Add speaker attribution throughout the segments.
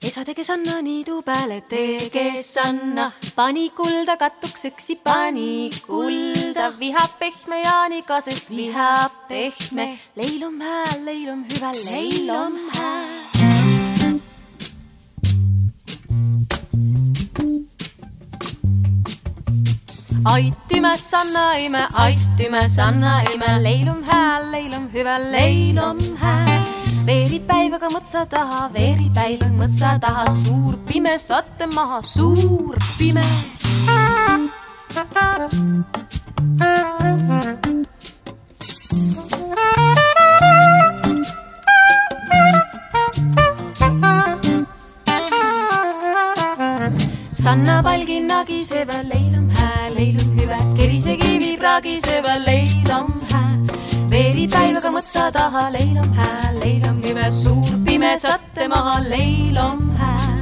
Speaker 1: Esa tegi Sanna niidu peale, tegi Sanna, pani kulda katukseks, pani kulda, vihab pehme Jaanika, sest vihab pehme. Leil on hääl, leil on hyvä, leil on hääl. Aitime Sanna ime, leil on hääl, leil on hyvä, leil on hääl. Veeripäivaga mõtsa taha, suur pime, satte maha, suur pime. Sanna palgi nagiseva, leil on hääl, leil on hyvä, kerise kivi ragiseva, leil on hääl. Veeripäivaga mõtsa taha, leil on hääl, leil on hyvä, suur pime, satte maha, leil on hääl.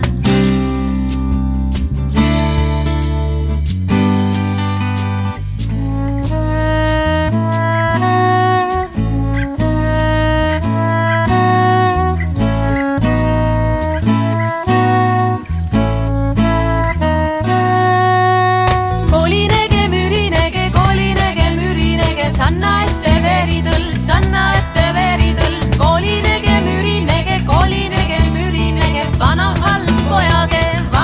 Speaker 1: Kolinege, mürinege, Sanna ette veeritõld, kolinege, mürinege, vana halb pojage.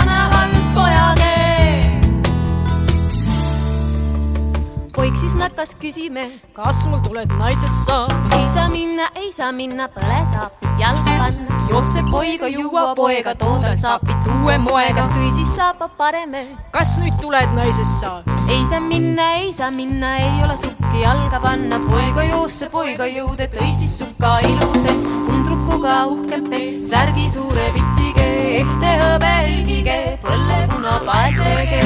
Speaker 1: Poik siis nakkas küsime,
Speaker 2: kas mul tuled naisest saa?
Speaker 1: Ei saa minna, põle saapid jalga panna. Josse poiga, juua poega, toodal saapid uue moega, kõisis saapa pareme.
Speaker 2: Kas nüüd tuled naisest saa?
Speaker 1: Ei saa minna, ei ole sukki jalga panna. Poiga joosse, poiga jõude, tõi siis sukka iluse. Undrukuga uhkelpe, särgi suure vitsige, ehte hõbelgige, põlle puna paetege.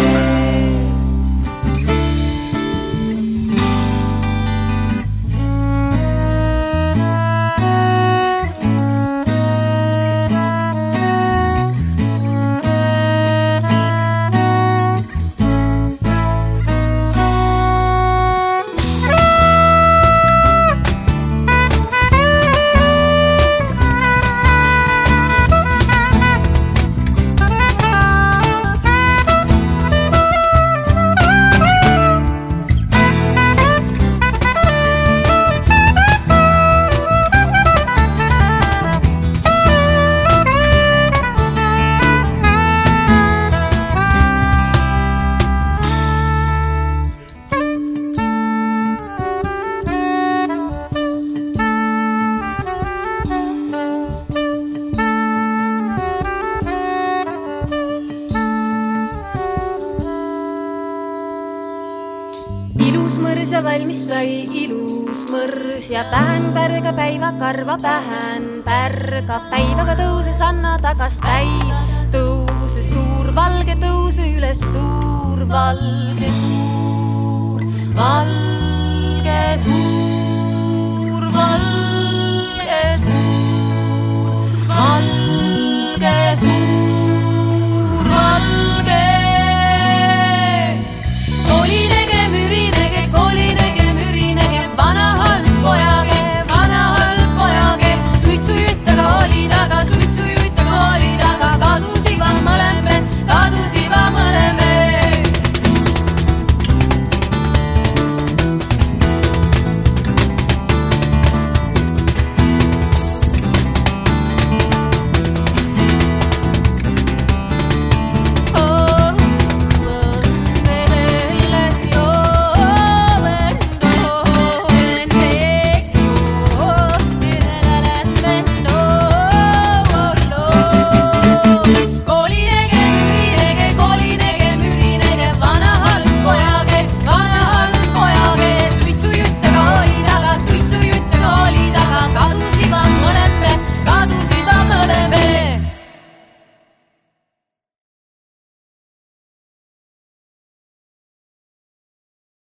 Speaker 1: Valmis sai ilus mõrs ja päänpärga päiva karva päänpärga. Päivaga tõuse Sanna tagas päiva, tõuse suur valge, tõuse üles suur valge, suur valge, suur valge, suur valge, suur